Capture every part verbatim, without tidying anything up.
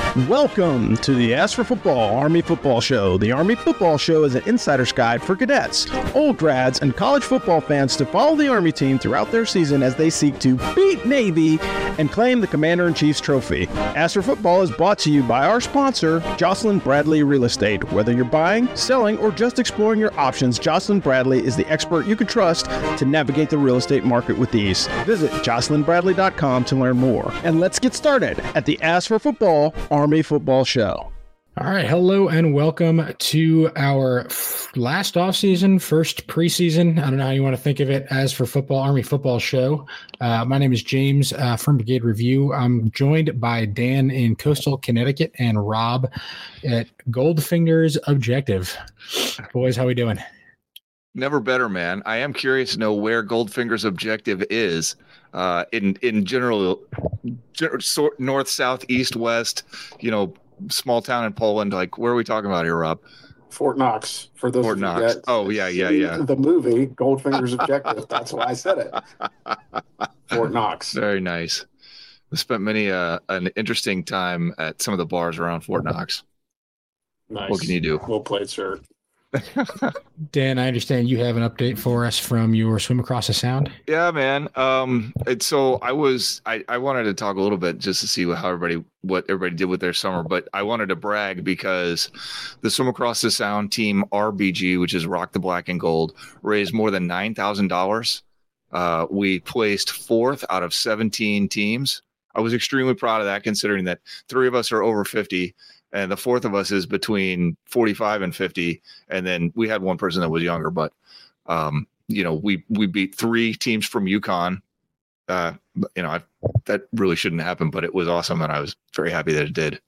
Welcome to the Ask for Football Army Football Show. The Army Football Show is an insider's guide for cadets, old grads, and college football fans to follow the Army team throughout their season as they seek to beat Navy and claim the Commander-in-Chief's trophy. Ask for Football is brought to you by our sponsor, Jocelyn Bradley Real Estate. Whether you're buying, selling, or just exploring your options, Jocelyn Bradley is the expert you can trust to navigate the real estate market with ease. Visit jocelyn bradley dot com to learn more. And let's get started at the Ask for Football Army Football Show. All right. Hello and welcome to our last offseason, first preseason. I don't know how you want to think of it as for Football Army Football Show. Uh, my name is James uh, from Brigade Review. I'm joined by Dan in Coastal Connecticut and Rob at Goldfinger's Objective. Boys, how we doing? Never better, man. I am curious to know where Goldfinger's Objective is uh, in in general, north, south, east, west, you know, small town in Poland. Like, where are we talking about here, Rob? Fort Knox. For those Fort who Knox. get Oh, yeah, yeah, yeah. The movie Goldfinger's Objective. That's why I said it. Fort Knox. Very nice. I spent many uh, an interesting time at some of the bars around Fort Knox. Nice. What can you do? Well played, sir. Dan, I understand you have an update for us from your swim across the sound. Yeah, man. Um, and so I was, I, I wanted to talk a little bit just to see what, how everybody, what everybody did with their summer, but I wanted to brag because the swim across the sound team R B G, which is Rock the Black and Gold, raised more than nine thousand dollars. Uh, we placed fourth out of seventeen teams. I was extremely proud of that, considering that three of us are over fifty. And the fourth of us is between forty-five and fifty. And then we had one person that was younger, but, um, you know, we, we beat three teams from UConn. Uh, you know, I, that really shouldn't happen, but it was awesome. And I was very happy that it did.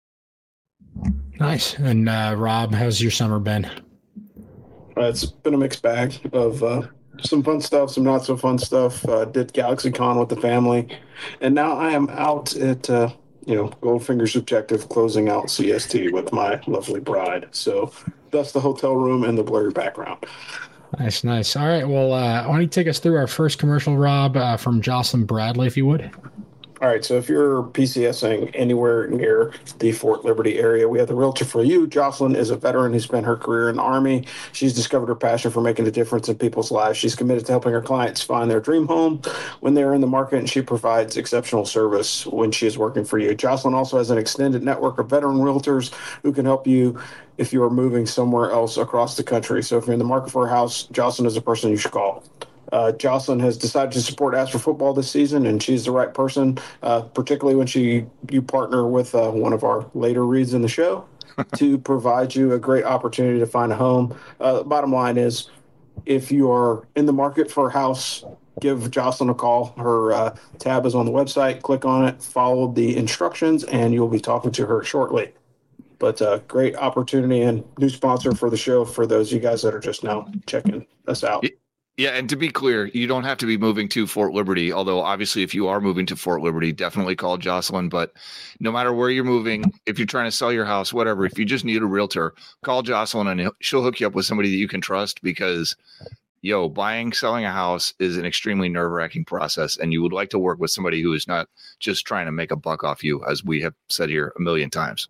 Nice. And uh, Rob, how's your summer been? Uh, it's been a mixed bag of uh, some fun stuff, some not so fun stuff. Uh, did GalaxyCon with the family. And now I am out at, uh, you know, Goldfinger's Objective, closing out C S T with my lovely bride. So that's the hotel room and the blurry background. Nice, nice. All right. Well, uh, why don't you take us through our first commercial, Rob, uh, from Jocelyn Bradley, if you would? All right, so if you're PCSing anywhere near the Fort Liberty area, we have the realtor for you. Jocelyn is a veteran who spent her career in the Army. She's discovered her passion for making a difference in people's lives. She's committed to helping her clients find their dream home when they're in the market, and she provides exceptional service when she is working for you. Jocelyn also has an extended network of veteran realtors who can help you if you are moving somewhere else across the country. So if you're in the market for a house, Jocelyn is the person you should call. Uh, Jocelyn has decided to support Ask for Football this season, and she's the right person, uh, particularly when she you partner with uh, one of our later reads in the show to provide you a great opportunity to find a home. Uh, the bottom line is, if you are in the market for a house, give Jocelyn a call. Her uh, tab is on the website. Click on it, follow the instructions, and you'll be talking to her shortly. But uh, great opportunity and new sponsor for the show for those of you guys that are just now checking us out. Yeah, and to be clear, you don't have to be moving to Fort Liberty, although obviously if you are moving to Fort Liberty, definitely call Jocelyn. But no matter where you're moving, if you're trying to sell your house, whatever, if you just need a realtor, call Jocelyn and she'll hook you up with somebody that you can trust because, yo, buying, selling a house is an extremely nerve-wracking process, and you would like to work with somebody who is not just trying to make a buck off you, as we have said here a million times.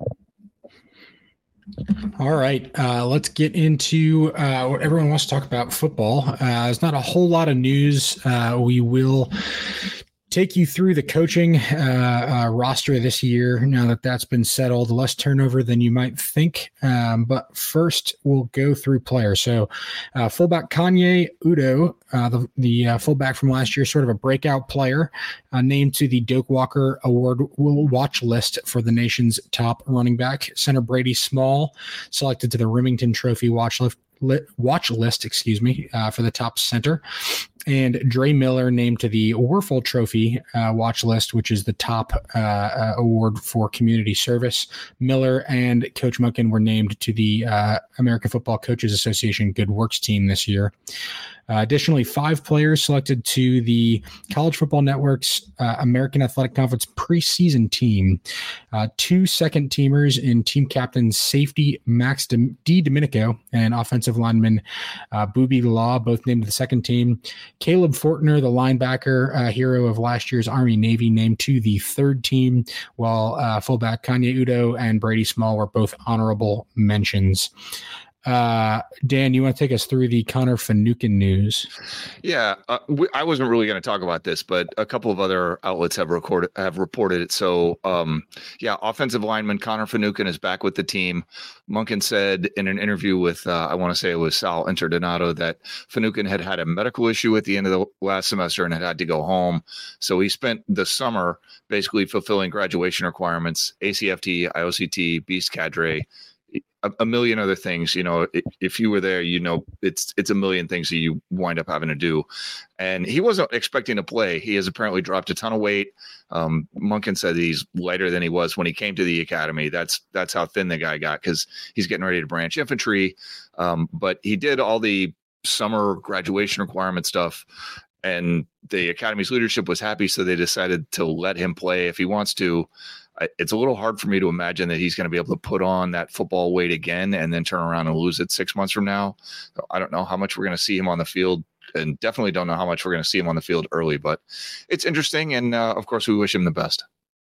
All right, uh, let's get into uh, what everyone wants to talk about, football. Uh, there's not a whole lot of news. Uh, we will take you through the coaching uh, uh, roster this year now that that's been settled. Less turnover than you might think. Um, but first, we'll go through players. So uh, fullback Kanye Udo, uh, the, the uh, fullback from last year, sort of a breakout player, uh, named to the Doak Walker Award watch list for the nation's top running back. Center Brady Small, selected to the Remington Trophy watch list. Watch list, excuse me, uh, for the top center, and Dre Miller named to the Werfel Trophy uh, watch list, which is the top uh, uh, award for community service. Miller and Coach Munkin were named to the uh, American Football Coaches Association Good Works team this year. Uh, additionally, five players selected to the College Football Network's uh, American Athletic Conference preseason team. Uh, two second-teamers in team captain safety Max D. Domenico and offensive lineman uh, Booby Law, both named to the second team. Caleb Fortner, the linebacker uh, hero of last year's Army-Navy, named to the third team, while uh, fullback Kanye Udo and Brady Small were both honorable mentions. Uh, Dan, you want to take us through the Connor Finucane news? Yeah, uh, we, I wasn't really going to talk about this, but a couple of other outlets have recorded have reported it. So, um, yeah, offensive lineman Connor Finucane is back with the team. Monken said in an interview with, uh, I want to say it was Sal Interdonato, that Finucane had had a medical issue at the end of the last semester and had had to go home. So he spent the summer basically fulfilling graduation requirements, A C F T, I O C T, Beast Cadre, A, a million other things. You know, if, if you were there, you know, it's it's a million things that you wind up having to do. And he wasn't expecting to play. He has apparently dropped a ton of weight. Um, Monken said he's lighter than he was when he came to the academy. That's that's how thin the guy got, because he's getting ready to branch infantry. Um, but he did all the summer graduation requirement stuff, and the academy's leadership was happy, so they decided to let him play if he wants to. It's a little hard for me to imagine that he's going to be able to put on that football weight again and then turn around and lose it six months from now. I don't know how much we're going to see him on the field, and definitely don't know how much we're going to see him on the field early, but it's interesting. And uh, of course we wish him the best.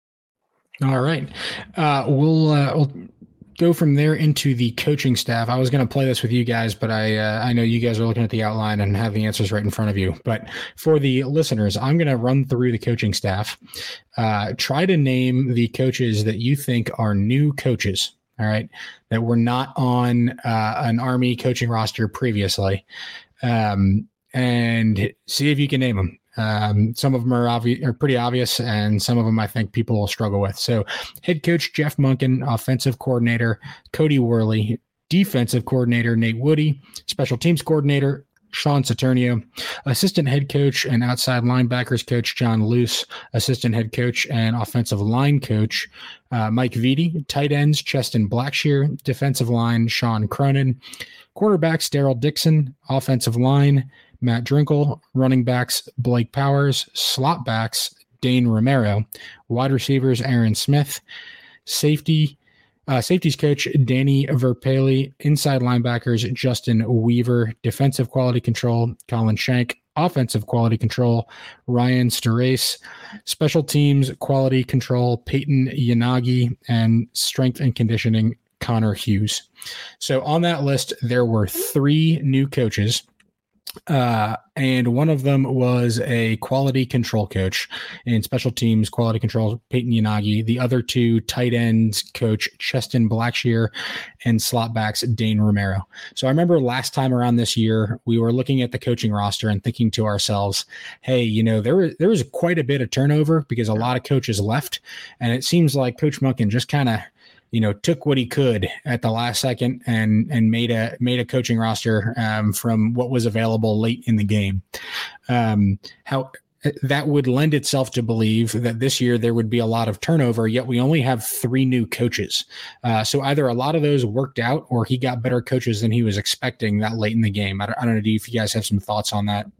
All right. Uh, we'll, uh, we'll go from there into the coaching staff. I was going to play this with you guys, but I uh, I know you guys are looking at the outline and have the answers right in front of you. But for the listeners, I'm going to run through the coaching staff. Uh, try to name the coaches that you think are new coaches, all right, that were not on uh, an Army coaching roster previously, um, and see if you can name them. Um, some of them are obvious, are pretty obvious, and some of them I think people will struggle with. So, head coach Jeff Monken, offensive coordinator Cody Worley, defensive coordinator Nate Woody, special teams coordinator Sean Saturnio, assistant head coach and outside linebackers coach John Luce, assistant head coach and offensive line coach uh, Mike Vitti, tight ends Cheston Blackshear, defensive line Sean Cronin, quarterbacks Daryl Dixon, offensive line Matt Drinkle, running backs Blake Powers, slot backs Dane Romero, wide receivers Aaron Smith, safety uh, safeties coach Danny Verpele, inside linebackers Justin Weaver, defensive quality control Colin Shank, offensive quality control Ryan Starace, special teams quality control Peyton Yanagi, and strength and conditioning Connor Hughes. So on that list, there were three new coaches. Uh, and one of them was a quality control coach in special teams, quality control, Peyton Yanagi. The other two tight ends coach, Cheston Blackshear, and slot backs, Dane Romero. So I remember last time around this year, we were looking at the coaching roster and thinking to ourselves, hey, you know, there was, there was quite a bit of turnover because a lot of coaches left. And it seems like Coach Monken just kind of, you know, took what he could at the last second and and made a made a coaching roster um, from what was available late in the game. Um, how that would lend itself to believe that this year there would be a lot of turnover, yet we only have three new coaches. Uh, so either a lot of those worked out or he got better coaches than he was expecting that late in the game. I don't, I don't know. Do you, if you guys have some thoughts on that?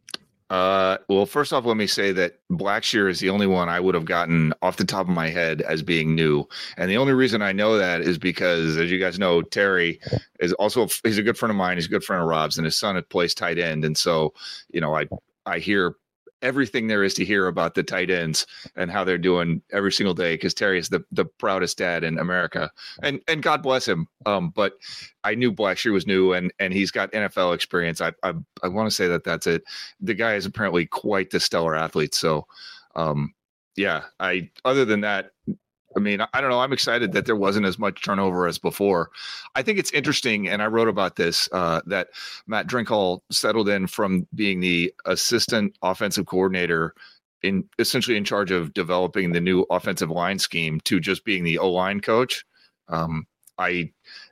Uh, well, first off, let me say that Blackshear is the only one I would have gotten off the top of my head as being new. And the only reason I know that is because, as you guys know, Terry is also, he's a good friend of mine. He's a good friend of Rob's, and his son plays tight end. And so, you know, I, I hear everything there is to hear about the tight ends and how they're doing every single day, because Terry is the, the proudest dad in America, and and God bless him. Um, but I knew Blackshear was new, and and he's got N F L experience. I I, I want to say that that's it. The guy is apparently quite the stellar athlete. So, um, yeah. I other than that, I mean, I don't know. I'm excited that there wasn't as much turnover as before. I think it's interesting, and I wrote about this, uh, that Matt Drinkle settled in from being the assistant offensive coordinator, in essentially in charge of developing the new offensive line scheme, to just being the O-line coach. Um, I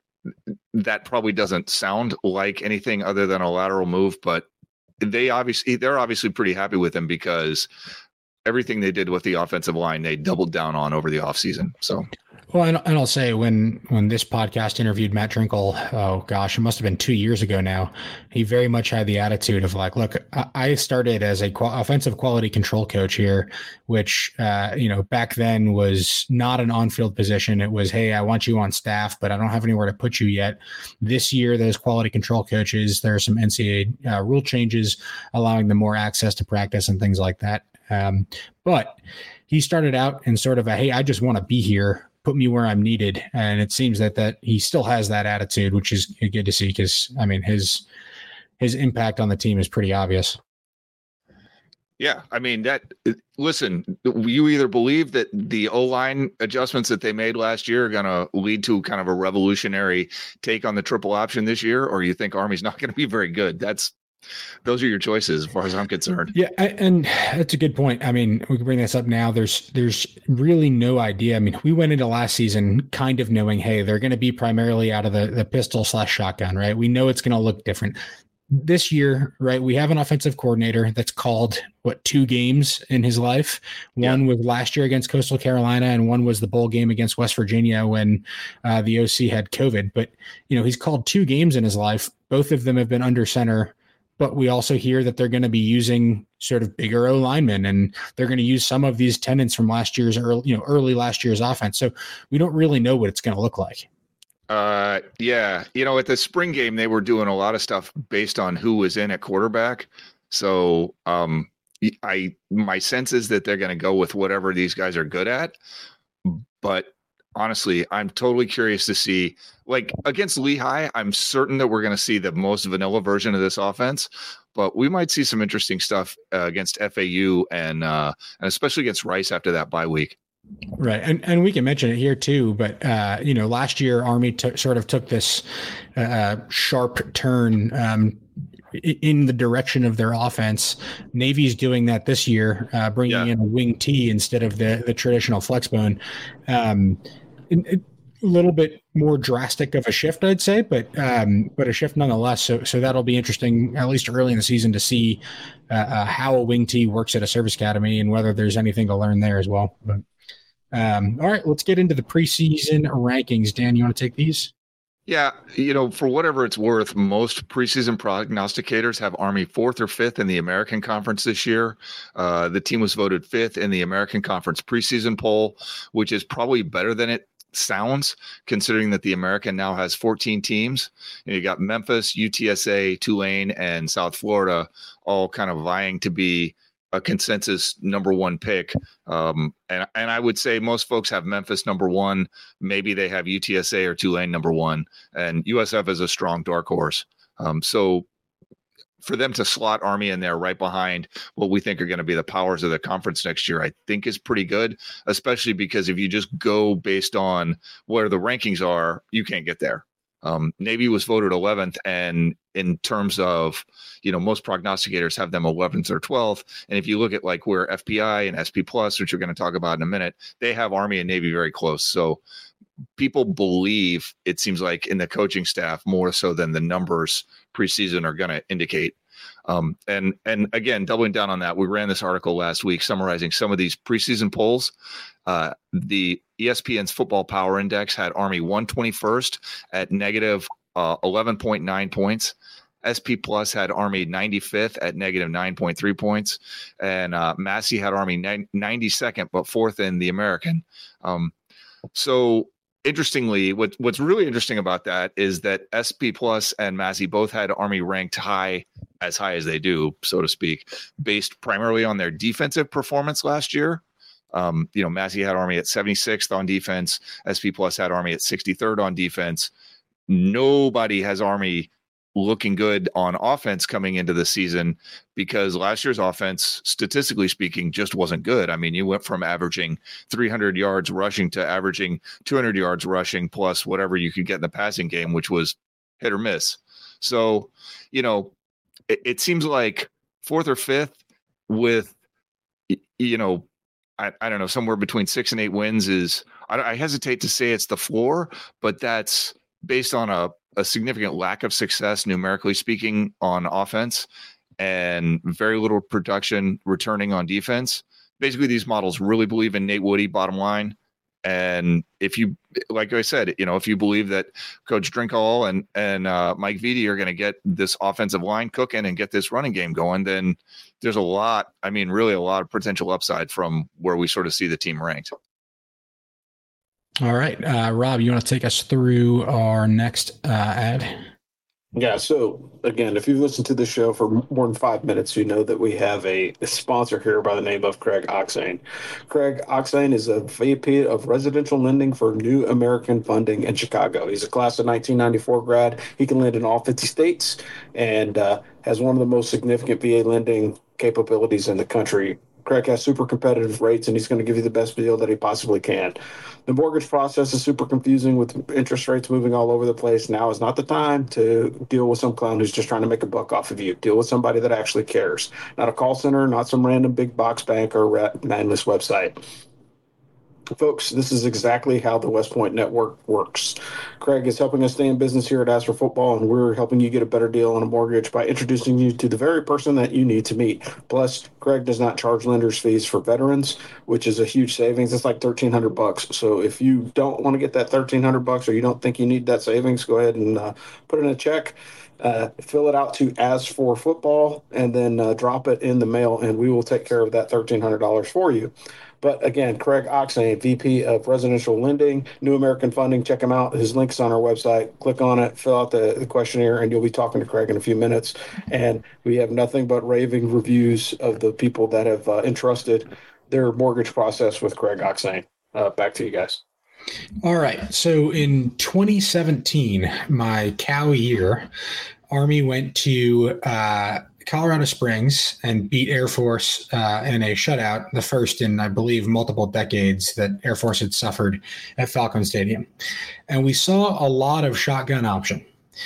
that probably doesn't sound like anything other than a lateral move, but they obviously they're obviously pretty happy with him, because everything they did with the offensive line, they doubled down on over the offseason. So, Well, and, and I'll say when when this podcast interviewed Matt Trinkle, oh gosh, it must have been two years ago now. He very much had the attitude of like, look, I started as a qual- offensive quality control coach here, which uh, you know back then was not an on-field position. It was, hey, I want you on staff, but I don't have anywhere to put you yet. This year, those quality control coaches, there are some N C double A uh, rule changes allowing them more access to practice and things like that. Um, but he started out in sort of a, hey, I just want to be here. Put me where I'm needed. And it seems that that he still has that attitude, which is good to see because, I mean, his his impact on the team is pretty obvious. Yeah, I mean, that, listen, you either believe that the O-line adjustments that they made last year are going to lead to kind of a revolutionary take on the triple option this year, or you think Army's not going to be very good. That's Those are your choices as far as I'm concerned. Yeah, and that's a good point. I mean, we can bring this up now. There's there's really no idea. I mean, we went into last season kind of knowing, hey, they're going to be primarily out of the, the pistol slash shotgun, right? We know it's going to look different. This year, right, we have an offensive coordinator that's called, what, two games in his life. One yeah. was last year against Coastal Carolina, and one was the bowl game against West Virginia when uh, the O C had COVID. But, you know, he's called two games in his life. Both of them have been under center. But we also hear that they're going to be using sort of bigger O linemen, and they're going to use some of these tenants from last year's early, you know, early last year's offense. So we don't really know what it's going to look like. Uh, yeah, you know, at the spring game, they were doing a lot of stuff based on who was in at quarterback. So um, I my sense is that they're going to go with whatever these guys are good at. But honestly, I'm totally curious to see, like against Lehigh, I'm certain that we're going to see the most vanilla version of this offense, but we might see some interesting stuff uh, against F A U and uh, and especially against Rice after that bye week. Right. And and we can mention it here too, but uh, you know, last year Army t- sort of took this uh, sharp turn um, in the direction of their offense. Navy's doing that this year, uh, bringing yeah. in a wing T instead of the, the traditional flex bone. Um, a little bit more drastic of a shift, I'd say, but um, but a shift nonetheless. So so that'll be interesting, at least early in the season, to see uh, uh, how a wing T works at a service academy and whether there's anything to learn there as well. But um, all right, let's get into the preseason rankings. Dan, you want to take these? Yeah, you know, for whatever it's worth, most preseason prognosticators have Army fourth or fifth in the American Conference this year. Uh, the team was voted fifth in the American Conference preseason poll, which is probably better than it sounds, considering that the American now has fourteen teams. And you got Memphis, U T S A, Tulane, and South Florida all kind of vying to be a consensus number one pick. Um, and, and I would say most folks have Memphis number one. Maybe they have U T S A or Tulane number one. And U S F is a strong dark horse. Um, so for them to slot Army in there right behind what we think are going to be the powers of the conference next year, I think is pretty good, especially because if you just go based on where the rankings are, you can't get there. Um, Navy was voted eleventh, and in terms of, you know, most prognosticators have them eleventh or twelfth. And if you look at like where F P I and S P Plus, which we're going to talk about in a minute, they have Army and Navy very close. So people believe, it seems like, in the coaching staff more so than the numbers preseason are going to indicate. Um, and and again, doubling down on that, we ran this article last week summarizing some of these preseason polls. Uh, the E S P N's Football Power Index had Army one hundred twenty-first at negative uh, eleven point nine points. S P Plus had Army ninety-fifth at negative nine point three points. And uh, Massey had Army ninety-second, but fourth in the American. Um, so interestingly, what, what's really interesting about that is that S P Plus and Massey both had Army ranked high, as high as they do, so to speak, based primarily on their defensive performance last year. Um, you know, Massey had Army at seventy-sixth on defense. S P Plus had Army at sixty-third on defense. Nobody has Army looking good on offense coming into the season because last year's offense, statistically speaking, just wasn't good. I mean, you went from averaging three hundred yards rushing to averaging two hundred yards rushing plus whatever you could get in the passing game, which was hit or miss. So, you know, it, it seems like fourth or fifth with, you know, I, I don't know, somewhere between six and eight wins is, I, I hesitate to say it's the floor, but that's based on a, a significant lack of success, numerically speaking, on offense and very little production returning on defense. Basically, these models really believe in Nate Woody, bottom line, And if you, like I said, you know, if you believe that Coach Drinkall and and uh, Mike Vitti are going to get this offensive line cooking and get this running game going, then there's a lot. I mean, really a lot of potential upside from where we sort of see the team ranked. All right, uh, Rob, you want to take us through our next uh, ad? Yeah, so again, if you've listened to the show for more than five minutes, you know that we have a, a sponsor here by the name of Craig Oxane. Craig Oxane is a V P of residential lending for New American Funding in Chicago. He's a class of nineteen ninety-four grad. He can lend in all fifty states and uh, has one of the most significant V A lending capabilities in the country. Craig has super competitive rates, and he's going to give you the best deal that he possibly can. The mortgage process is super confusing with interest rates moving all over the place. Now is not the time to deal with some clown who's just trying to make a buck off of you. Deal with somebody that actually cares. Not a call center, not some random big box bank or mindless website. Folks, this is exactly how the West Point Network works. Craig is helping us stay in business here at Ask for Football, and we're helping you get a better deal on a mortgage by introducing you to the very person that you need to meet. Plus, Craig does not charge lenders fees for veterans, which is a huge savings. It's like thirteen hundred bucks. So if you don't want to get that thirteen hundred bucks or you don't think you need that savings, go ahead and uh, put in a check. Uh, fill it out to As for Football and then uh, drop it in the mail, and we will take care of that thirteen hundred dollars for you. But again, Craig Oxane, V P of Residential Lending, New American Funding. Check him out. His link's on our website. Click on it, fill out the, the questionnaire, and you'll be talking to Craig in a few minutes. And we have nothing but raving reviews of the people that have uh, entrusted their mortgage process with Craig Oxane. Uh, back to you guys. All right. So in twenty seventeen, my cow year, Army went to uh, Colorado Springs and beat Air Force uh, in a shutout, the first in, I believe, multiple decades that Air Force had suffered at Falcon Stadium. And we saw a lot of shotgun option.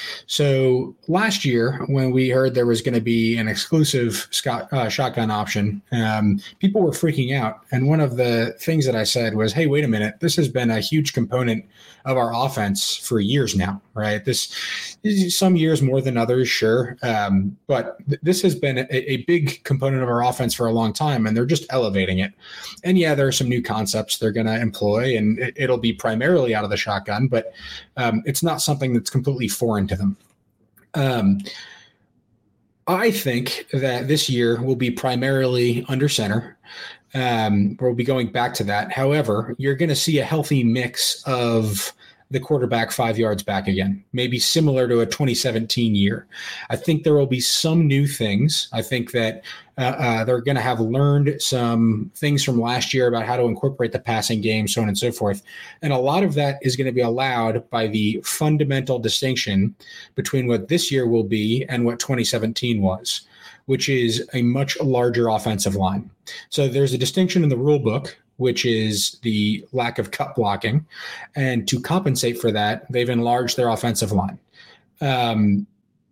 So last year, when we heard there was going to be an exclusive Scott, uh, shotgun option, um, people were freaking out. And one of the things that I said was, hey, wait a minute, this has been a huge component of our offense for years now, right? This some years more than others, sure. Um, but th- this has been a, a big component of our offense for a long time, and they're just elevating it. And yeah, there are some new concepts they're going to employ, and it, it'll be primarily out of the shotgun, but um, it's not something that's completely foreign to them. Um, I think that this year will be primarily under center. Um, we'll be going back to that. However, you're going to see a healthy mix of the quarterback five yards back again, maybe similar to a twenty seventeen year. I think there will be some new things. I think that uh, uh, they're going to have learned some things from last year about how to incorporate the passing game, so on and so forth. And a lot of that is going to be allowed by the fundamental distinction between what this year will be and what twenty seventeen was, which is a much larger offensive line. So there's a distinction in the rule book, which is the lack of cut blocking. And to compensate for that, they've enlarged their offensive line um,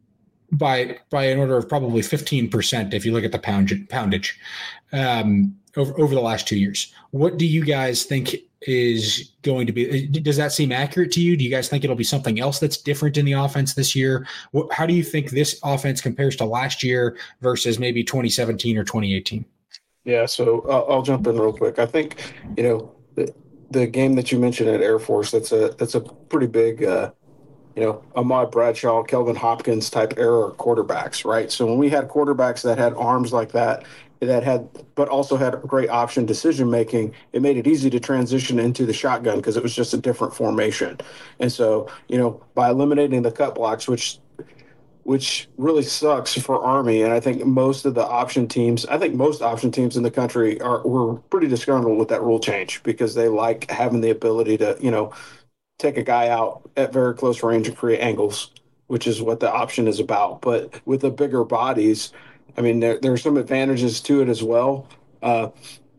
by by an order of probably fifteen percent if you look at the pound, poundage um, over, over the last two years. What do you guys think is going to be? Does that seem accurate to you? Do you guys think it'll be something else that's different in the offense this year? What, how do you think this offense compares to last year versus maybe twenty seventeen or twenty eighteen? Yeah, so uh, I'll jump in real quick. I think, you know, the, the game that you mentioned at Air Force, that's a that's a pretty big, uh, you know, Ahmad Bradshaw, Kelvin Hopkins type era quarterbacks, right? So when we had quarterbacks that had arms like that, that had, but also had great option decision making, it made it easy to transition into the shotgun because it was just a different formation. And so, you know, by eliminating the cut blocks, which which really sucks for Army. And I think most of the option teams, I think most option teams in the country are were pretty disgruntled with that rule change because they like having the ability to, you know, take a guy out at very close range and create angles, which is what the option is about. But with the bigger bodies, I mean, there, there are some advantages to it as well. Uh,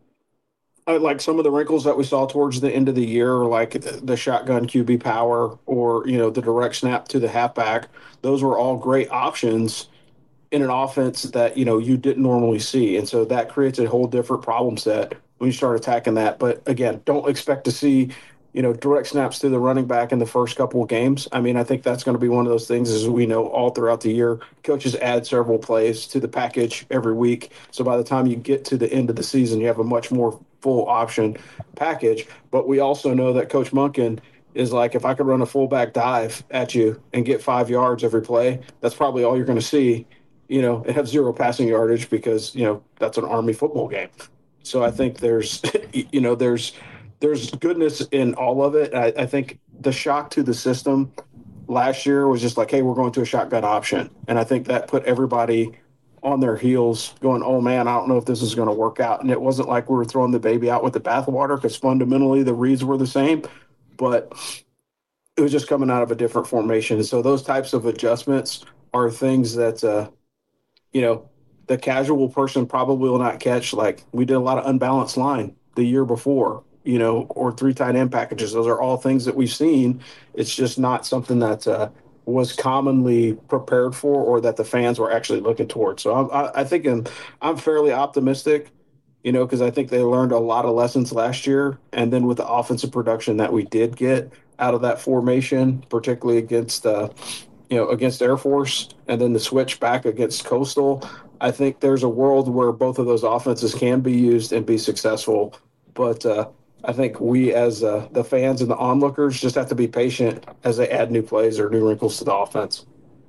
like some of the wrinkles that we saw towards the end of the year, like the shotgun Q B power or, you know, the direct snap to the halfback, those were all great options in an offense that, you know, you didn't normally see. And so that creates a whole different problem set when you start attacking that. But again, don't expect to see, you you know, direct snaps to the running back in the first couple of games. I mean, I think that's going to be one of those things, as we know, all throughout the year. Coaches add several plays to the package every week. So by the time you get to the end of the season, you have a much more full option package. But we also know that Coach Monken is like, if I could run a fullback dive at you and get five yards every play, that's probably all you're going to see, you know, and have zero passing yardage because, you know, that's an Army football game. So I think there's, you know, there's, there's goodness in all of it. I, I think the shock to the system last year was just like, hey, we're going to a shotgun option. And I think that put everybody on their heels going, oh man, I don't know if this is going to work out. And it wasn't like we were throwing the baby out with the bathwater, because fundamentally the reads were the same, but it was just coming out of a different formation. So those types of adjustments are things that, uh, you know, the casual person probably will not catch. Like, we did a lot of unbalanced line the year before, you know, or three tight end packages. Those are all things that we've seen. It's just not something that uh, was commonly prepared for or that the fans were actually looking towards. So I'm, I, I think I'm, I'm fairly optimistic, you know, because I think they learned a lot of lessons last year. And then with the offensive production that we did get out of that formation, particularly against, uh, you know, against Air Force, and then the switch back against Coastal, I think there's a world where both of those offenses can be used and be successful. But uh, I think we as uh, the fans and the onlookers just have to be patient as they add new plays or new wrinkles to the offense.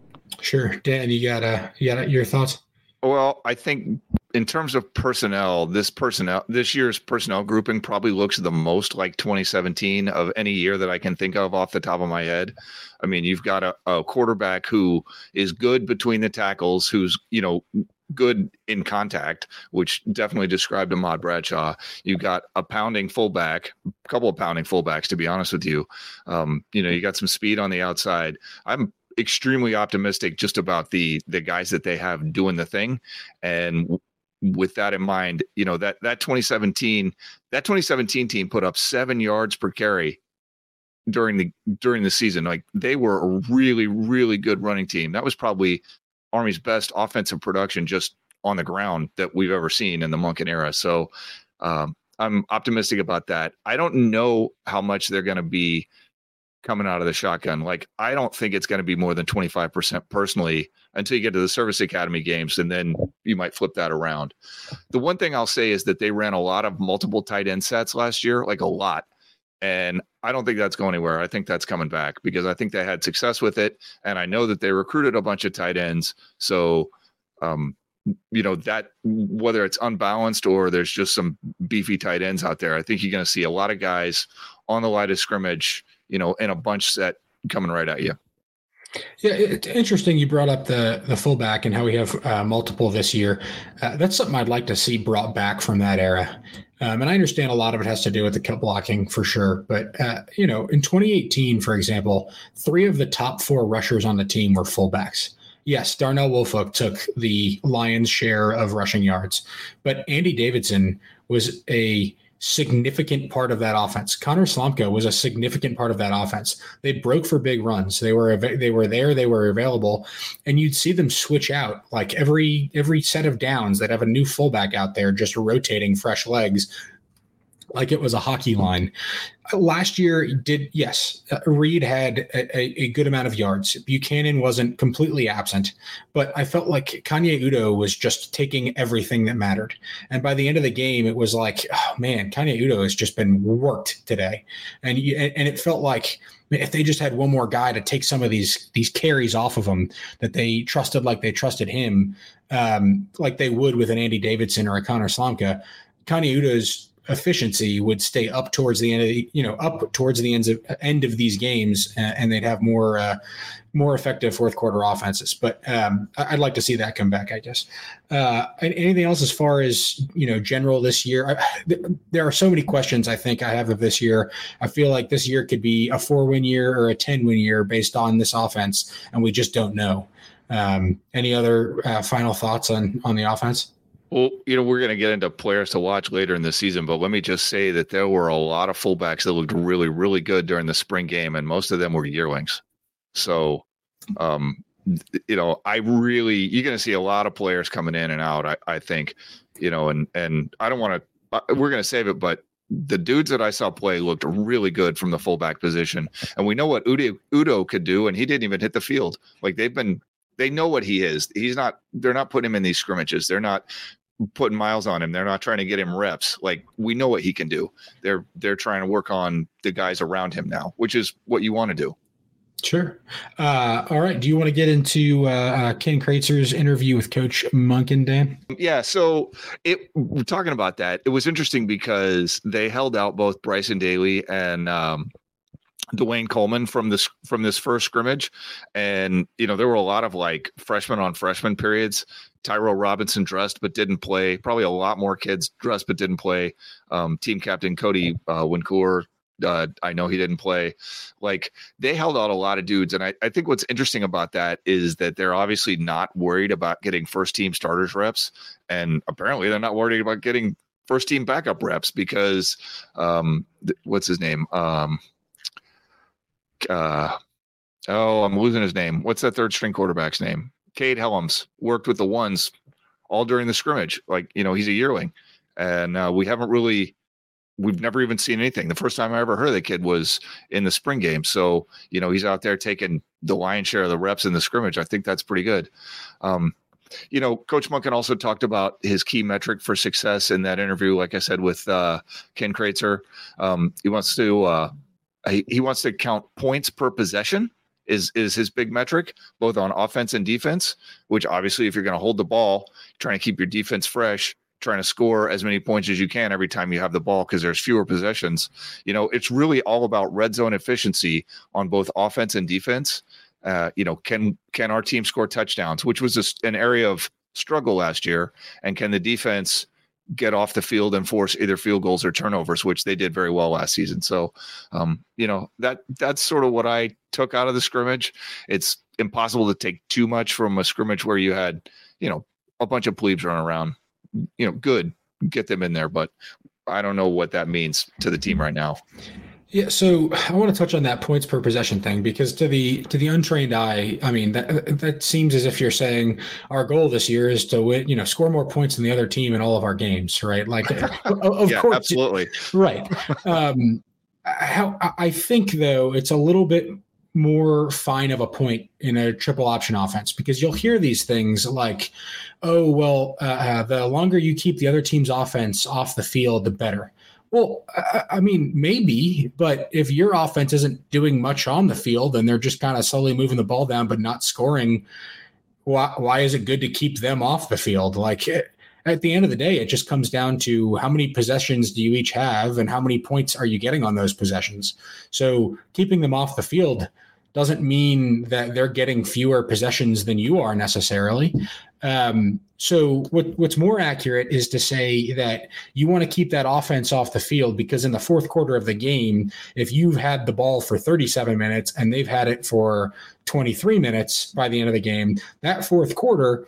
Sure. Dan, you got, uh, you got your thoughts? Well, I think in terms of personnel, this personnel, this year's personnel grouping probably looks the most like twenty seventeen of any year that I can think of off the top of my head. I mean, you've got a, a quarterback who is good between the tackles, who's, you know, good in contact, which definitely described Ahmad Bradshaw. You've got a pounding fullback, a couple of pounding fullbacks, to be honest with you. Um, you know, you got some speed on the outside. I'm extremely optimistic just about the the guys that they have doing the thing. And w- with that in mind, you know, that that twenty seventeen that twenty seventeen team put up seven yards per carry during the during the season. Like, they were a really, really good running team. That was probably Army's best offensive production just on the ground that we've ever seen in the Monken era. So um, I'm optimistic about that. I don't know how much they're going to be coming out of the shotgun. Like, I don't think it's going to be more than twenty-five percent personally until you get to the Service Academy games, and then you might flip that around. The one thing I'll say is that they ran a lot of multiple tight end sets last year, like a lot. And I don't think that's going anywhere. I think that's coming back because I think they had success with it. And I know that they recruited a bunch of tight ends. So, um, you know, that whether it's unbalanced or there's just some beefy tight ends out there, I think you're going to see a lot of guys on the line of scrimmage, you know, in a bunch set coming right at you. Yeah, it's interesting you brought up the the fullback and how we have uh, multiple this year. Uh, that's something I'd like to see brought back from that era. Um, and I understand a lot of it has to do with the cut blocking for sure. But, uh, you know, in twenty eighteen, for example, three of the top four rushers on the team were fullbacks. Yes, Darnell Wolfolk took the lion's share of rushing yards, but Andy Davidson was a significant part of that offense. Connor Slomka was a significant part of that offense. They broke for big runs. They were they were there. They were available, and you'd see them switch out like every every set of downs. They'd have a new fullback out there just rotating fresh legs, like it was a hockey line. Last year, did yes, uh, Reed had a, a good amount of yards. Buchanan wasn't completely absent, but I felt like Kanye Udo was just taking everything that mattered. And by the end of the game, it was like, oh man, Kanye Udo has just been worked today, and and it felt like if they just had one more guy to take some of these these carries off of him that they trusted, like they trusted him, um, like they would with an Andy Davidson or a Connor Slomka, Kanye Udo's efficiency would stay up towards the end of the, you know, up towards the ends of end of these games, uh, and they'd have more uh, more effective fourth quarter offenses. But um, I'd like to see that come back, I guess. Uh, anything else as far as, you know, general this year? I, th- there are so many questions I think I have of this year. I feel like this year could be a four win year or a ten win year based on this offense, and we just don't know. Um, any other uh, final thoughts on on the offense? Well, you know, we're going to get into players to watch later in the season, but let me just say that there were a lot of fullbacks that looked really, really good during the spring game, and most of them were yearlings. So, um, you know, I really, you're going to see a lot of players coming in and out, I, I think, you know, and, and I don't want to, uh, we're going to save it, but the dudes that I saw play looked really good from the fullback position. And we know what Udo, Udo could do, and he didn't even hit the field. Like they've been, they know what he is. He's not, they're not putting him in these scrimmages. They're not putting miles on him. They're not trying to get him reps. Like we know what he can do. They're, they're trying to work on the guys around him now, which is what you want to do. Sure. Uh, all right. Do you want to get into uh, uh, Ken Kraitzer's interview with Coach Monken, Dan? Yeah. So it, we're talking about that. It was interesting because they held out both Bryson Daly and um, Dwayne Coleman from this from this first scrimmage, and you know there were a lot of like freshman on freshman periods. Tyrell Robinson dressed but didn't play. Probably a lot more kids dressed but didn't play. Um, team captain Cody uh, Wincour. Uh, I know he didn't play. Like they held out a lot of dudes. And I, I think what's interesting about that is that they're obviously not worried about getting first team starters reps. And apparently they're not worried about getting first team backup reps because um, th- what's his name? Um, uh, oh, I'm losing his name. What's that third string quarterback's name? Cade Helms worked with the ones all during the scrimmage. Like, you know, he's a yearling and uh, we haven't really, we've never even seen anything. The first time I ever heard of the kid was in the spring game. So, you know, he's out there taking the lion's share of the reps in the scrimmage. I think that's pretty good. Um, you know, Coach Monken also talked about his key metric for success in that interview. Like I said, with uh, Ken Kraitzer, um, he wants to, uh, he, he wants to count points per possession is, is his big metric, both on offense and defense, which obviously if you're going to hold the ball, trying to keep your defense fresh, trying to score as many points as you can every time you have the ball because there's fewer possessions. You know, it's really all about red zone efficiency on both offense and defense. Uh, you know, can can our team score touchdowns, which was a, an area of struggle last year, and can the defense get off the field and force either field goals or turnovers, which they did very well last season. So, um, you know, that that's sort of what I took out of the scrimmage. It's impossible to take too much from a scrimmage where you had, you know, a bunch of plebes running around. You know, good, get them in there, but I don't know what that means to the team right now. Yeah, so I want to touch on that points per possession thing because to the to the untrained eye, I mean that that seems as if you're saying our goal this year is to win, you know, score more points than the other team in all of our games, right? Like, of yeah, course, absolutely, right. Um, how I think though, it's a little bit more fine of a point in a triple option offense because you'll hear these things like, oh, well, uh, the longer you keep the other team's offense off the field, the better. Well, I, I mean, maybe, but if your offense isn't doing much on the field and they're just kind of slowly moving the ball down but not scoring, why, why is it good to keep them off the field? Like at the end of the day, it just comes down to how many possessions do you each have and how many points are you getting on those possessions. So keeping them off the field doesn't mean that they're getting fewer possessions than you are necessarily. Um, so what, what's more accurate is to say that you want to keep that offense off the field because in the fourth quarter of the game, if you've had the ball for thirty-seven minutes and they've had it for twenty-three minutes by the end of the game, that fourth quarter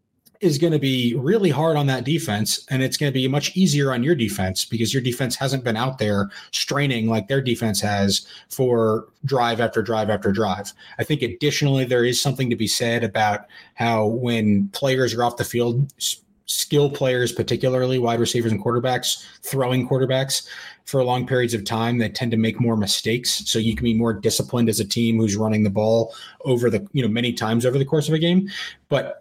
is going to be really hard on that defense, and it's going to be much easier on your defense because your defense hasn't been out there straining like their defense has for drive after drive after drive. I think additionally, there is something to be said about how when players are off the field, skill players, particularly wide receivers and quarterbacks, throwing quarterbacks for long periods of time, they tend to make more mistakes. So you can be more disciplined as a team who's running the ball over the, you know, many times over the course of a game. But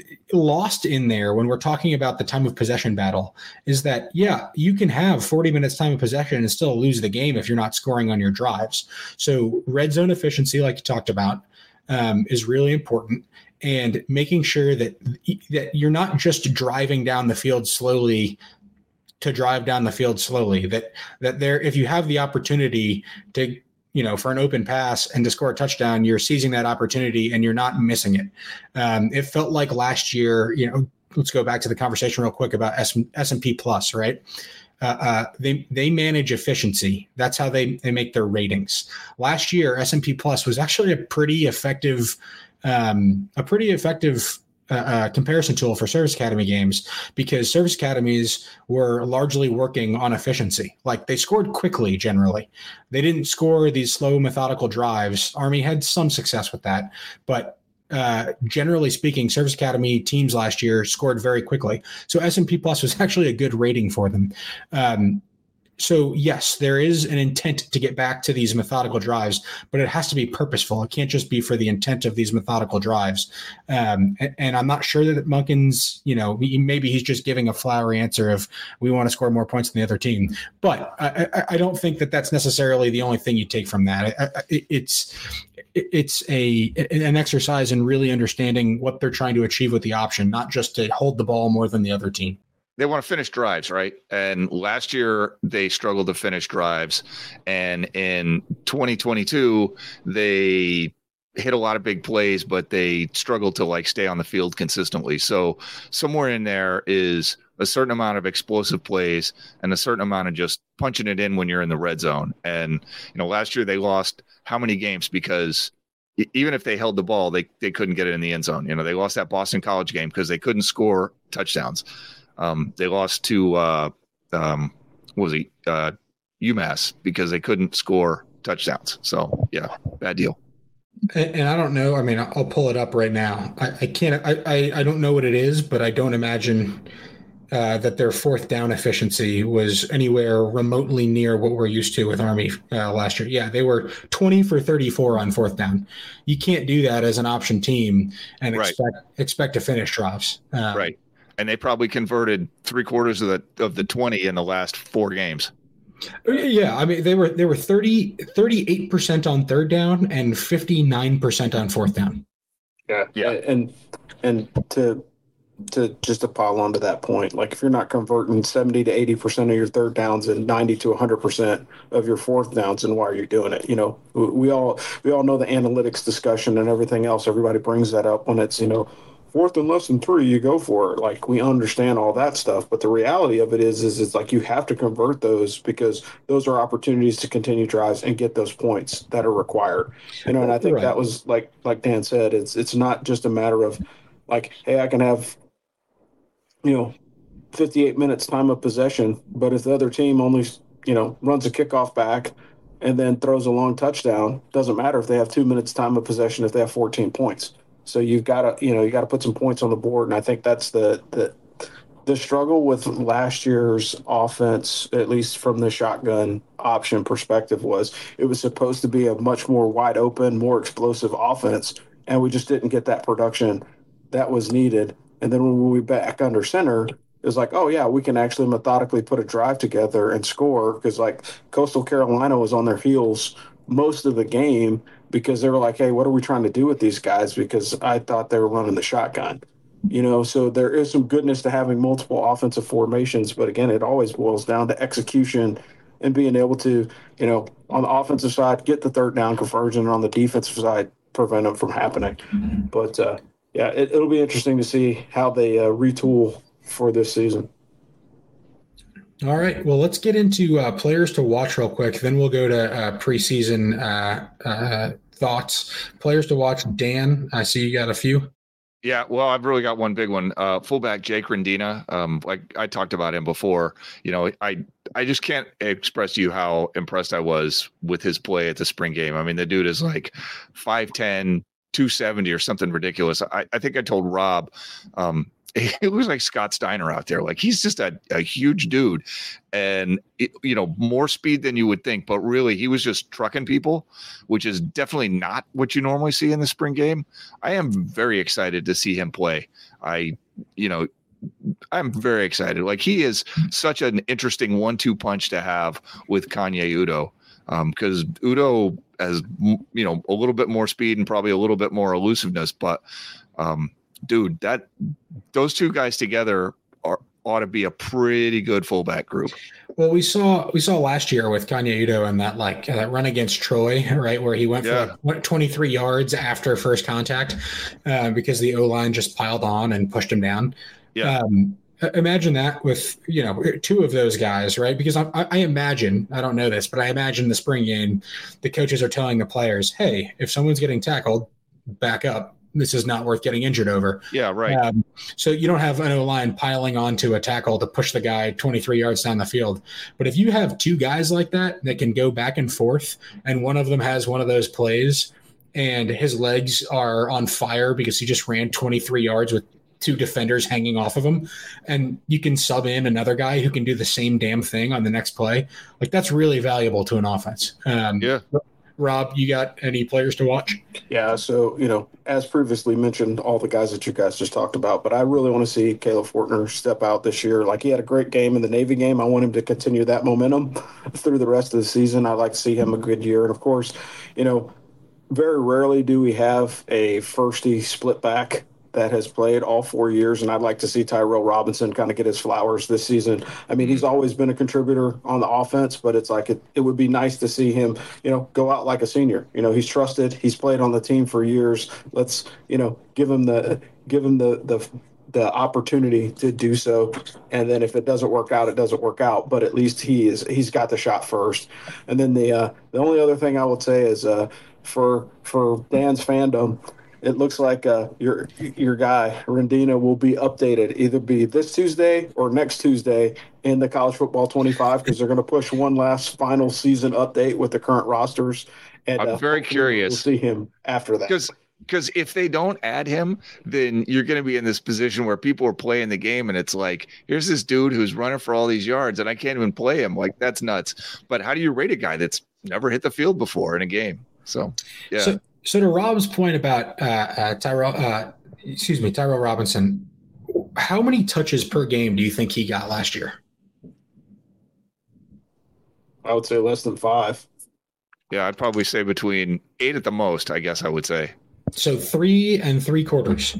lost in there when we're talking about the time of possession battle is that, yeah, you can have forty minutes time of possession and still lose the game if you're not scoring on your drives. So red zone efficiency, like you talked about, um, is really important, and making sure that that you're not just driving down the field slowly to drive down the field slowly, that that there, if you have the opportunity to, you know, for an open pass and to score a touchdown, you're seizing that opportunity and you're not missing it. Um, it felt like last year, you know, let's go back to the conversation real quick about S and P Plus, right? Uh, uh, they they manage efficiency. That's how they they make their ratings. Last year, S and P Plus was actually a pretty effective, um, a pretty effective uh, uh, comparison tool for Service Academy games because Service Academies were largely working on efficiency. Like they scored quickly generally. They didn't score these slow, methodical drives. Army had some success with that, but uh, generally speaking, Service Academy teams last year scored very quickly. So S and P Plus was actually a good rating for them. Um, So, yes, there is an intent to get back to these methodical drives, but it has to be purposeful. It can't just be for the intent of these methodical drives. Um, and, and I'm not sure that Monken's, you know, maybe he's just giving a flowery answer of we want to score more points than the other team. But I, I, I don't think that that's necessarily the only thing you take from that. I, I, it's it's a an exercise in really understanding what they're trying to achieve with the option, not just to hold the ball more than the other team. They want to finish drives, right? And last year they struggled to finish drives. And in twenty twenty-two, they hit a lot of big plays, but they struggled to like stay on the field consistently. So somewhere in there is a certain amount of explosive plays and a certain amount of just punching it in when you're in the red zone. And, you know, last year they lost how many games because even if they held the ball, they, they couldn't get it in the end zone. You know, they lost that Boston College game because they couldn't score touchdowns. Um, they lost to, uh, um, what was he, uh, UMass because they couldn't score touchdowns. So, yeah, bad deal. And, and I don't know. I mean, I'll pull it up right now. I, I can't, I, I, I don't know what it is, but I don't imagine uh, that their fourth down efficiency was anywhere remotely near what we're used to with Army uh, last year. Yeah, they were twenty for thirty-four on fourth down. You can't do that as an option team and Right. expect expect to finish drives. Um, Right. And they probably converted three quarters of the of the twenty in the last four games. Yeah, I mean they were they were thirty, thirty-eight percent on third down and fifty-nine percent on fourth down. Yeah, Yeah. and and to to just to pile onto that point, like if you're not converting seventy to eighty percent of your third downs and ninety to one hundred percent of your fourth downs, then why are you doing it? You know, we, we all we all know the analytics discussion and everything else. Everybody brings that up when it's, you know, fourth and less than three, you go for it. Like, we understand all that stuff, but the reality of it is, is it's like you have to convert those because those are opportunities to continue drives and get those points that are required. You know, and I think Right. that was like, like Dan said, it's it's not just a matter of like, hey, I can have, you know, fifty-eight minutes time of possession, but if the other team only, you know, runs a kickoff back and then throws a long touchdown, doesn't matter if they have two minutes time of possession if they have fourteen points. So you've got to, you know, you got to put some points on the board, and I think that's the the the struggle with last year's offense, at least from the shotgun option perspective, was it was supposed to be a much more wide open, more explosive offense, and we just didn't get that production that was needed. And then when we back under center, it was like, oh yeah, we can actually methodically put a drive together and score, because like Coastal Carolina was on their heels most of the game because they were like, hey, what are we trying to do with these guys? Because I thought they were running the shotgun, you know. So there is some goodness to having multiple offensive formations, but again, it always boils down to execution and being able to, you know, on the offensive side, get the third down conversion, and on the defensive side, prevent them from happening. But uh, yeah, it, it'll be interesting to see how they uh, retool for this season. All right. Well, let's get into uh, players to watch real quick. Then we'll go to uh, preseason uh, uh, thoughts. Players to watch. Dan, I see you got a few. Yeah, well, I've really got one big one. Uh, fullback Jake Rendina. Um, like I talked about him before. You know, I I just can't express to you how impressed I was with his play at the spring game. I mean, the dude is like five ten, two seventy or something ridiculous. I, I think I told Rob, um, it looks like Scott Steiner out there. Like, he's just a, a huge dude, and it, you know, more speed than you would think. But really, he was just trucking people, which is definitely not what you normally see in the spring game. I am very excited to see him play. I, you know, I'm very excited. Like, he is such an interesting one two punch to have with Kanye Udo, because um, Udo has, you know, a little bit more speed and probably a little bit more elusiveness, but um, dude, that those two guys together are ought to be a pretty good fullback group. Well, we saw we saw last year with Kanye Udo and that like uh, that run against Troy, right, where he went Yeah. for like twenty-three yards after first contact uh, because the O-line just piled on and pushed him down. Yeah. Um, imagine that with, you know, two of those guys, right? Because I, I imagine, I don't know this, but I imagine the spring game, the coaches are telling the players, hey, if someone's getting tackled, back up. This is not worth getting injured over. Yeah, right. Um, so you don't have an O-line piling onto a tackle to push the guy twenty-three yards down the field. But if you have two guys like that that can go back and forth, and one of them has one of those plays and his legs are on fire because he just ran twenty-three yards with two defenders hanging off of him, and you can sub in another guy who can do the same damn thing on the next play. Like, that's really valuable to an offense. Um, yeah. Rob, you got any players to watch? Yeah, so, you know, as previously mentioned, all the guys that you guys just talked about, but I really want to see Caleb Fortner step out this year. Like, he had a great game in the Navy game. I want him to continue that momentum through the rest of the season. I'd like to see him a good year. And, of course, you know, very rarely do we have a firsty split back that has played all four years, and I'd like to see Tyrell Robinson kind of get his flowers this season. I mean, he's always been a contributor on the offense, but it's like it, it would be nice to see him, you know, go out like a senior. You know, he's trusted. He's played on the team for years. Let's, you know, give him the give him the the the opportunity to do so. And then if it doesn't work out, it doesn't work out. But at least he is he's got the shot first. And then the uh, the only other thing I would say is uh, for for Dan's fandom, it looks like uh, your your guy, Rendina, will be updated, either be this Tuesday or next Tuesday in the College Football twenty-five, because they're going to push one last final season update with the current rosters. And I'm uh, very curious. We'll see him after that. Because because if they don't add him, then you're going to be in this position where people are playing the game, and it's like, here's this dude who's running for all these yards, and I can't even play him. Like, that's nuts. But how do you rate a guy that's never hit the field before in a game? So, yeah. So, So to Rob's point about uh, uh, Tyrell, uh, excuse me, Tyrell Robinson, how many touches per game do you think he got last year? I would say less than five. Yeah, I'd probably say between eight at the most, I guess I would say. So three and three quarters.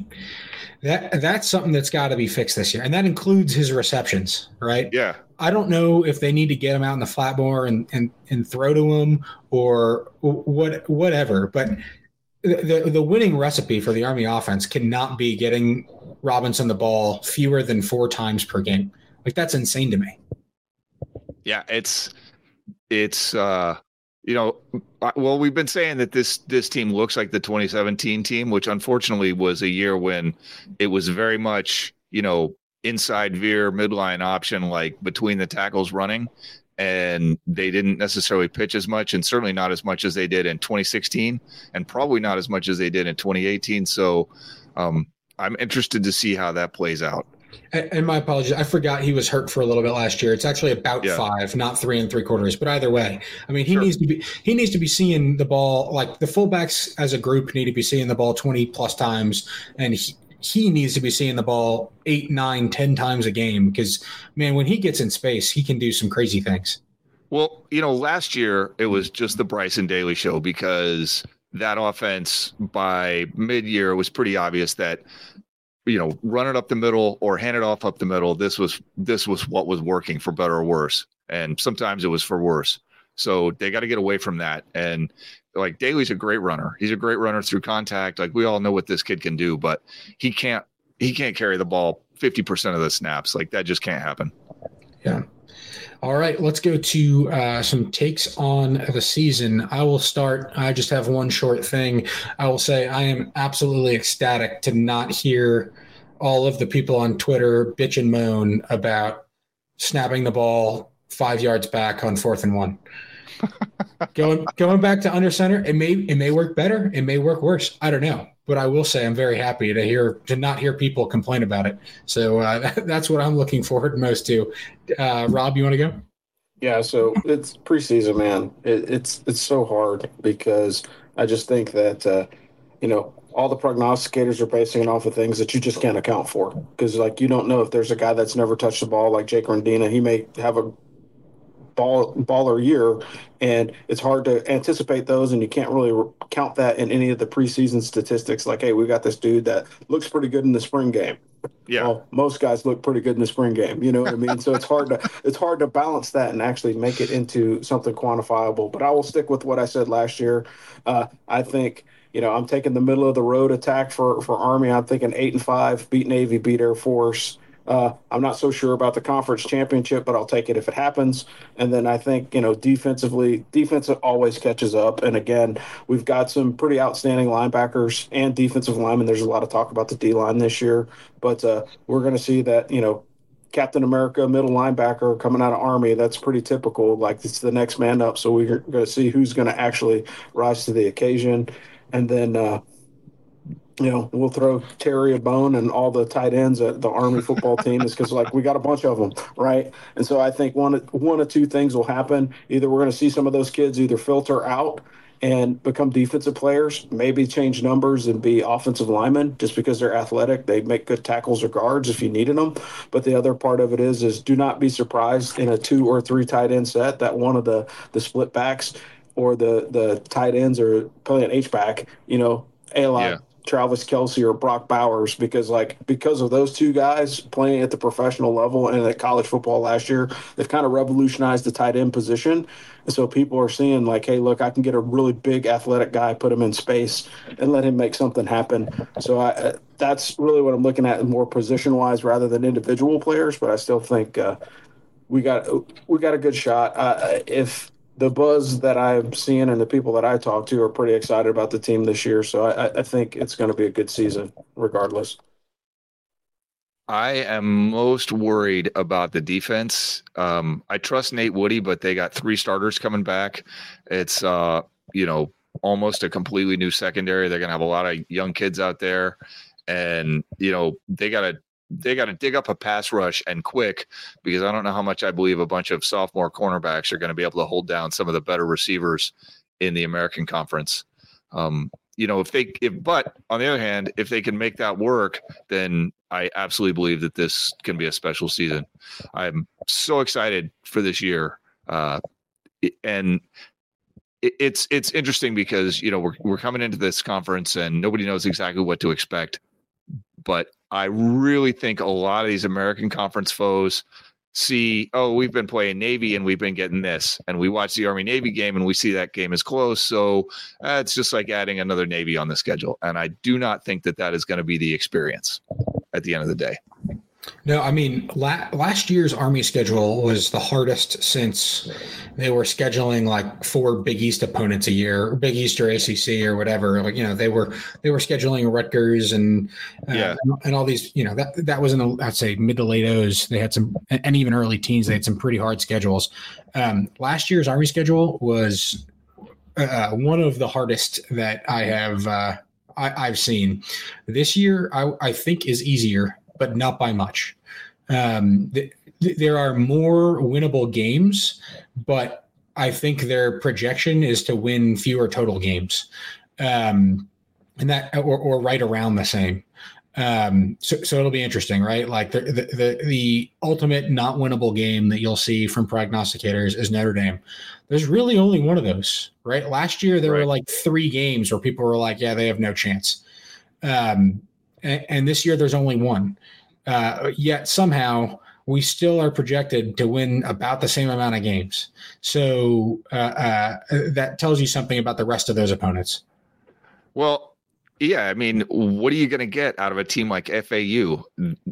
That that's something that's got to be fixed this year, and that includes his receptions, right? Yeah. I don't know if they need to get him out in the flat more and and, and throw to him or what whatever, but the the winning recipe for the Army offense cannot be getting Robinson the ball fewer than four times per game. Like, that's insane to me. Yeah, it's it's uh you know, well, we've been saying that this this team looks like the twenty seventeen team, which unfortunately was a year when it was very much, you know, inside veer, midline option, like between the tackles running, and they didn't necessarily pitch as much, and certainly not as much as they did in twenty sixteen, and probably not as much as they did in twenty eighteen. So um, I'm interested to see how that plays out. And my apologies, I forgot he was hurt for a little bit last year. It's actually about yeah. five, not three and three quarters. But either way, I mean, he Sure. needs to be he needs to be seeing the ball. Like, the fullbacks as a group need to be seeing the ball twenty plus times, and he, he needs to be seeing the ball eight, nine, ten times a game. Because, man, when he gets in space, he can do some crazy things. Well, you know, last year it was just the Bryson Daly show, because that offense by mid-year was pretty obvious that, you know, run it up the middle or hand it off up the middle. This was this was what was working, for better or worse. And sometimes it was for worse. So they got to get away from that. And like, Daly's a great runner. He's a great runner through contact. Like, we all know what this kid can do, but he can't he can't carry the ball fifty percent of the snaps. Like, that just can't happen. Yeah. All right, let's go to uh, some takes on the season. I will start. I just have one short thing. I will say I am absolutely ecstatic to not hear all of the people on Twitter bitch and moan about snapping the ball five yards back on fourth and one. going going back to under center, it may it may work better. It may work worse. I don't know. But I will say I'm very happy to hear to not hear people complain about it. So uh, that, that's what I'm looking forward most to. Uh, Rob, you want to go? Yeah, so it's preseason, man. It, it's it's so hard, because I just think that uh, you know, all the prognosticators are basing it off of things that you just can't account for. Because, like, you don't know if there's a guy that's never touched the ball, like Jake Rendina. He may have a ball baller year, and it's hard to anticipate those, and you can't really re- count that in any of the preseason statistics. Like, hey, we got this dude that looks pretty good in the spring game. Yeah. Well, most guys look pretty good in the spring game. You know what I mean? So it's hard to it's hard to balance that and actually make it into something quantifiable. But I will stick with what I said last year. Uh, I think, you know, I'm taking the middle of the road attack for for Army. I'm thinking eight and five, beat Navy, beat Air Force. Uh, I'm not so sure about the conference championship, but I'll take it if it happens. And then I think, you know, defensively, defense always catches up. And again, we've got some pretty outstanding linebackers and defensive linemen. There's a lot of talk about the D-line this year, but uh, we're going to see that, you know, Captain America, middle linebacker coming out of Army. That's pretty typical. Like, it's the next man up. So we're going to see who's going to actually rise to the occasion. And then, uh, you know, we'll throw Terry a bone and all the tight ends at the Army football team is because like we got a bunch of them, right? And so I think one one of two things will happen. Either we're going to see some of those kids either filter out and become defensive players, maybe change numbers and be offensive linemen just because they're athletic. They make good tackles or guards if you needed them. But the other part of it is, is do not be surprised in a two or three tight end set that one of the, the split backs or the, the tight ends are playing H-back, you know, a lot. Yeah. Travis Kelce or Brock Bowers, because like because of those two guys playing at the professional level and at college football last year, they've kind of revolutionized the tight end position. And so people are seeing like, hey, look, I can get a really big athletic guy, put him in space, and let him make something happen. So I, that's really what I'm looking at, more position wise rather than individual players. But I still think uh, we got we got a good shot. Uh, if the buzz that I'm seeing and the people that I talk to are pretty excited about the team this year. So I, I think it's going to be a good season regardless. I am most worried about the defense. Um, I trust Nate Woody, but they got three starters coming back. It's, uh, you know, almost a completely new secondary. They're going to have a lot of young kids out there. And, you know, they got to, they got to dig up a pass rush and quick, because I don't know how much I believe a bunch of sophomore cornerbacks are going to be able to hold down some of the better receivers in the American Conference. Um, you know, if they, if, but on the other hand, if they can make that work, then I absolutely believe that this can be a special season. I'm so excited for this year. Uh, and it, it's, it's interesting because, you know, we're, we're coming into this conference and nobody knows exactly what to expect, but I really think a lot of these American Conference foes see, oh, we've been playing Navy and we've been getting this. And we watch the Army-Navy game and we see that game is close. So uh, it's just like adding another Navy on the schedule. And I do not think that that is going to be the experience at the end of the day. No, I mean, la- last year's Army schedule was the hardest since they were scheduling like four Big East opponents a year, Big East or A C C or whatever. Like, you know, they were they were scheduling Rutgers and uh, yeah. and all these. You know, that that was in the, I'd say mid to late O's. They had some, and even early teens. They had some pretty hard schedules. Um, last year's Army schedule was uh, one of the hardest that I have uh, I, I've seen. This year, I, I think is easier, but not by much. Um, th- th- there are more winnable games, but I think their projection is to win fewer total games, um, and that or, or right around the same. Um, so, so it'll be interesting, right? Like the, the the the ultimate not winnable game that you'll see from prognosticators is Notre Dame. There's really only one of those, right? Last year there right. were like three games where people were like, "Yeah, they have no chance." Um, and, and this year there's only one. Uh, yet somehow we still are projected to win about the same amount of games. So uh, uh, that tells you something about the rest of those opponents. Well, yeah, I mean, what are you going to get out of a team like F A U?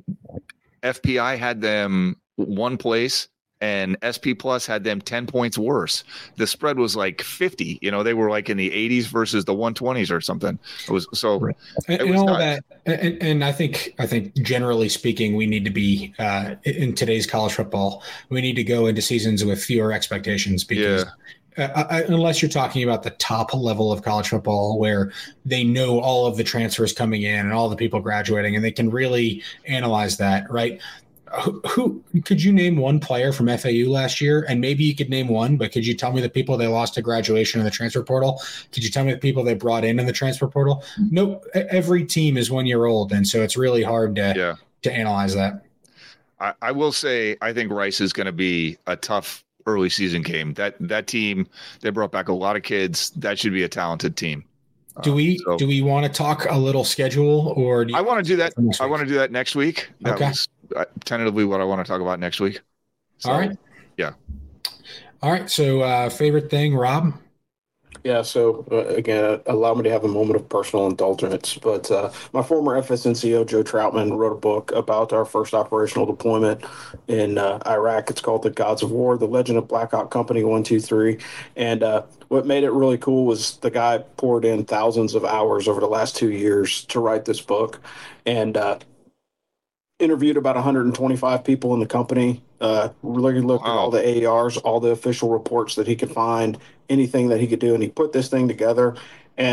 F P I had them one place and S P Plus had them ten points worse. The spread was like fifty. You know, they were like in the eighties versus the one twenties or something. It was so. Right. And, it and was all not, that, and, and I think I think generally speaking, we need to be uh, in today's college football. We need to go into seasons with fewer expectations because. Yeah. Uh, unless you're talking about the top level of college football where they know all of the transfers coming in and all the people graduating and they can really analyze that, right? Who, who could you name one player from F A U last year? And maybe you could name one, but could you tell me the people they lost to graduation in the transfer portal? Could you tell me the people they brought in in the transfer portal? No, every team is one year old. And so it's really hard to, yeah. to analyze that. I, I will say, I think Rice is going to be a tough early season game. That that team, they brought back a lot of kids. That should be a talented team. Do we um, so, do we want to talk a little schedule, or do you I want to do that? I want to do that next week. That okay. was uh, tentatively what I want to talk about next week. So, all right. Yeah. All right. So, uh, favorite thing, Rob? Yeah, so uh, again, allow me to have a moment of personal indulgence. But uh, my former F S N C O, Joe Troutman, wrote a book about our first operational deployment in uh, Iraq. It's called The Gods of War, The Legend of Black Hawk Company one two three. And uh, what made it really cool was the guy poured in thousands of hours over the last two years to write this book. And uh, interviewed about one hundred twenty-five people in the company, uh, really looked wow. at all the A E Rs, all the official reports that he could find, anything that he could do, and he put this thing together. And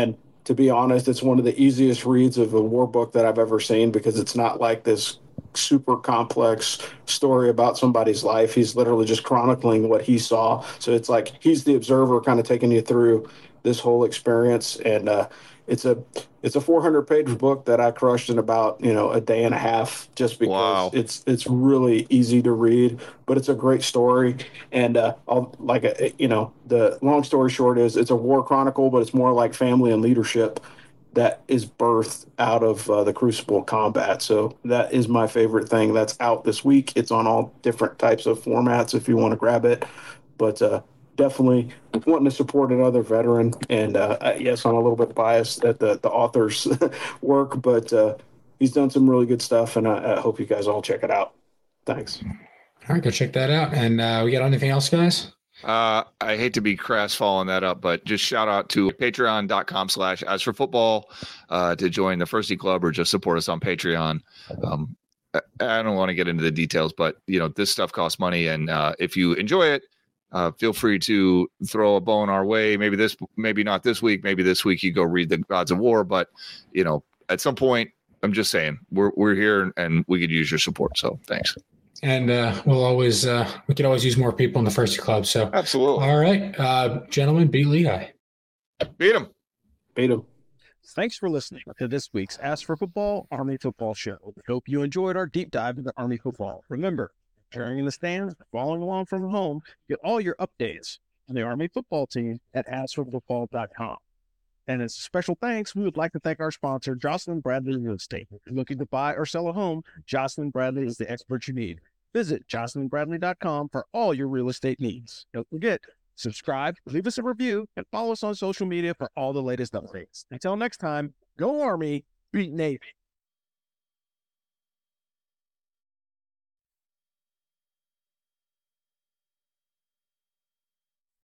to be honest, it's one of the easiest reads of a war book that I've ever seen because it's not like this super complex story about somebody's life. He's literally just chronicling what he saw. So it's like he's the observer kind of taking you through this whole experience. And uh, it's a it's a four hundred page book that I crushed in about, you know, a day and a half just because wow. it's it's really easy to read, but it's a great story. And uh, I'll, like, a, you know, the long story short is it's a war chronicle, but it's more like family and leadership that is birthed out of uh, the crucible combat. So that is my favorite thing that's out this week. It's on all different types of formats if you want to grab it. But uh, definitely wanting to support another veteran. And uh, yes, I'm a little bit biased at the, the author's work, but uh, he's done some really good stuff, and I, I hope you guys all check it out. Thanks. All right, go check that out. And uh, we got anything else, guys? Uh, I hate to be crass following that up, but just shout out to patreon.com slash as for football uh, to join the Firsty Club or just support us on Patreon. Um, I, I don't want to get into the details, but you know, this stuff costs money. And uh, if you enjoy it, uh, feel free to throw a bone our way. Maybe this, maybe not this week. Maybe this week you go read the Gods of War, but you know, at some point, I'm just saying we're, we're here and we could use your support. So thanks. And uh, we'll always uh, we could always use more people in the Firsty Club. So absolutely. All right, uh, gentlemen, beat Lehigh. Beat him. Beat him. Thanks for listening to this week's Ask for Football Army Football Show. We hope you enjoyed our deep dive into Army football. Remember, cheering in the stands, following along from home, get all your updates on the Army football team at ask for football dot com. And as a special thanks, we would like to thank our sponsor, Jocelyn Bradley Real Estate. If you're looking to buy or sell a home, Jocelyn Bradley is the expert you need. Visit jocelyn bradley dot com for all your real estate needs. Don't forget, subscribe, leave us a review, and follow us on social media for all the latest updates. Until next time, go Army, beat Navy.